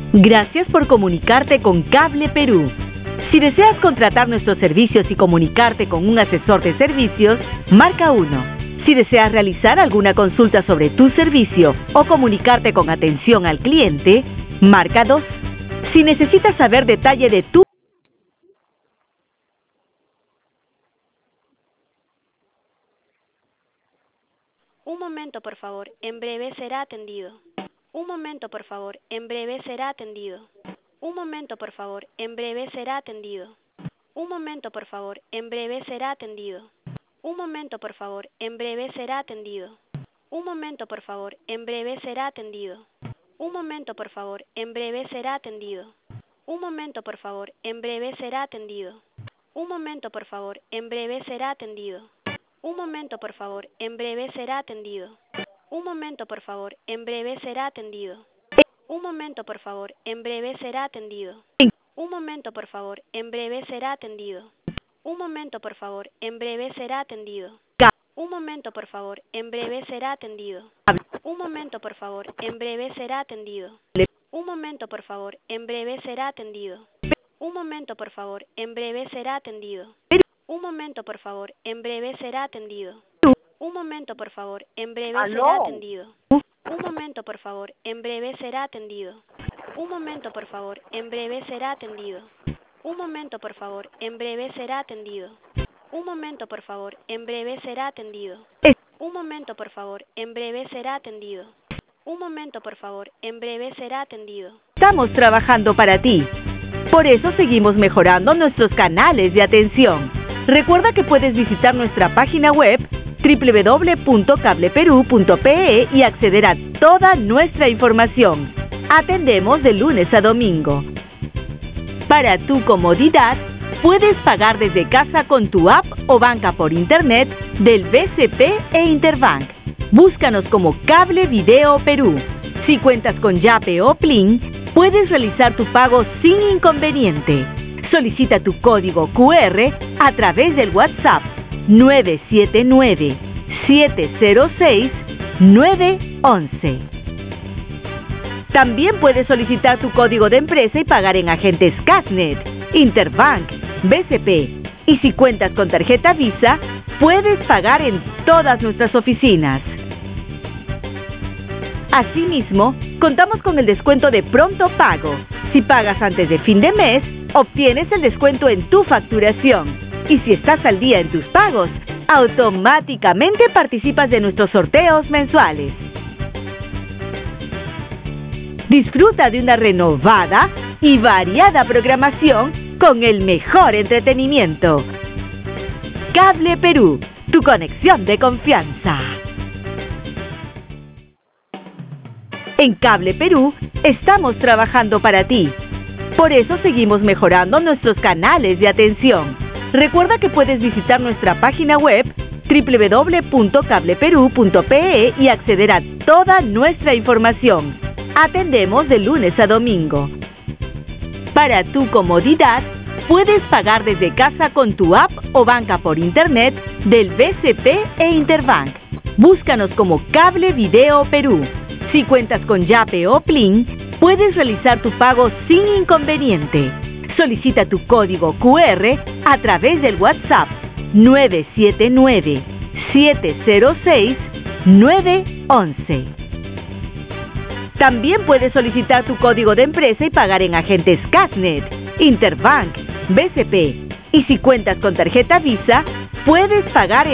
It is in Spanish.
Gracias por comunicarte con Cable Perú. Si deseas contratar nuestros servicios y comunicarte con un asesor de servicios, marca 1. Si deseas realizar alguna consulta sobre tu servicio o comunicarte con atención al cliente, marca 2. Si necesitas saber detalle de tu... Un momento, por favor. En breve será atendido. Un momento, por favor. En breve será atendido. Un momento, por favor. En breve será atendido. Un momento, por favor. En breve será atendido. Un momento, por favor. En breve será atendido. Un momento, por favor. En breve será atendido. Un momento, por favor. En breve será atendido. Un momento, por favor. En breve será atendido. Un momento, por favor. En breve será atendido. Un momento, por favor. En breve será atendido. Un momento, por favor. En breve será atendido. Un momento, por favor. En breve será atendido. Un momento, por favor. En breve será atendido. Un momento, por favor. En breve será atendido. Un momento, por favor. En breve será atendido. Un momento, por favor. En breve será atendido. Un momento, por favor. En breve será atendido. Un momento, por favor. En breve será atendido. Un momento, por favor. En breve será atendido. Un momento, por favor. En breve será atendido. Un momento, por favor. En breve será atendido. Un momento, por favor. En breve será atendido. Un momento, por favor. En breve será atendido. Un momento, por favor. En breve será atendido. Un momento, por favor. En breve será atendido. Un momento, por favor. En breve será atendido. Estamos trabajando para ti. Por eso seguimos mejorando nuestros canales de atención. Recuerda que puedes visitar nuestra página web www.cableperu.pe y acceder a toda nuestra información. Atendemos de lunes a domingo. Para tu comodidad, puedes pagar desde casa con tu app o banca por internet del BCP e Interbank. Búscanos como Cable Video Perú. Si cuentas con Yape o Plin, puedes realizar tu pago sin inconveniente. Solicita tu código QR a través del WhatsApp 979-706-911. También puedes solicitar tu código de empresa y pagar en agentes Casnet, Interbank, BCP. Y si cuentas con tarjeta Visa, puedes pagar en todas nuestras oficinas. Asimismo, contamos con el descuento de pronto pago. Si pagas antes de fin de mes, obtienes el descuento en tu facturación. Y si estás al día en tus pagos, automáticamente participas de nuestros sorteos mensuales. Disfruta de una renovada y variada programación con el mejor entretenimiento. Cable Perú, tu conexión de confianza. En Cable Perú estamos trabajando para ti. Por eso seguimos mejorando nuestros canales de atención. Recuerda que puedes visitar nuestra página web www.cableperu.pe y acceder a toda nuestra información. Atendemos de lunes a domingo. Para tu comodidad, puedes pagar desde casa con tu app o banca por internet del BCP e Interbank. Búscanos como Cable Video Perú. Si cuentas con Yape o Plin, puedes realizar tu pago sin inconveniente. Solicita tu código QR a través del WhatsApp 979-706-911. También puedes solicitar tu código de empresa y pagar en agentes Casnet, Interbank, BCP. Y si cuentas con tarjeta Visa, puedes pagar